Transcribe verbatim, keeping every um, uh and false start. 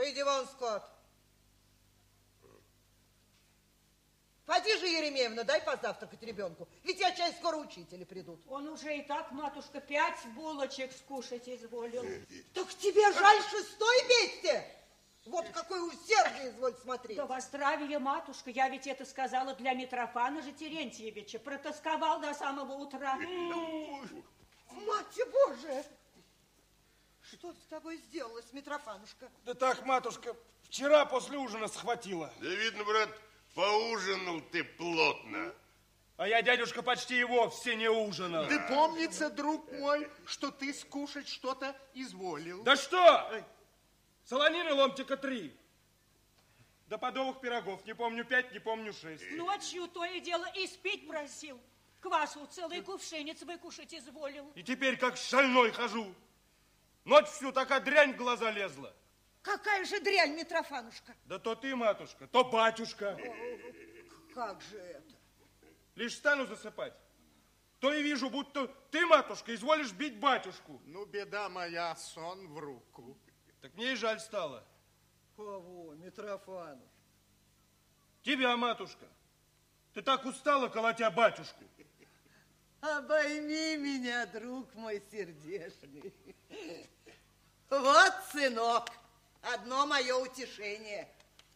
Выйди вон, скот. Поди же, Еремеевна, дай позавтракать ребенку. Ведь я чай скоро учители придут. Он уже и так, матушка, пять булочек скушать изволил. Так тебе жаль шестой вместе? Вот какое усердие, изволь смотреть. Да во здравие, матушка, я ведь это сказала для Митрофана же Терентьевича. Протасковал до самого утра. Мать Божия! Что с тобой сделалось, Митрофанушка? Да так, матушка, вчера после ужина схватила. Да видно, брат, поужинал ты плотно. А я, дядюшка, почти и вовсе не ужинал. Да помнится, друг мой, что ты скушать что-то изволил. Да что? Солонины ломтика три. Да подовых пирогов, не помню пять, не помню шесть. Ночью то и дело и спить просил. Квасу целый кувшинец выкушать изволил. И теперь как шальной хожу. Ночь всю такая дрянь в глаза лезла. Какая же дрянь, Митрофанушка? Да то ты, матушка, то батюшка. Как же это? Лишь стану засыпать, то и вижу, будто ты, матушка, изволишь бить батюшку. Ну, беда моя, сон в руку. Так мне и жаль стало. Кого, Митрофанушка? Тебя, матушка. Ты так устала, колотя батюшку. Обойми меня, друг мой сердечный. Вот, сынок, одно мое утешение.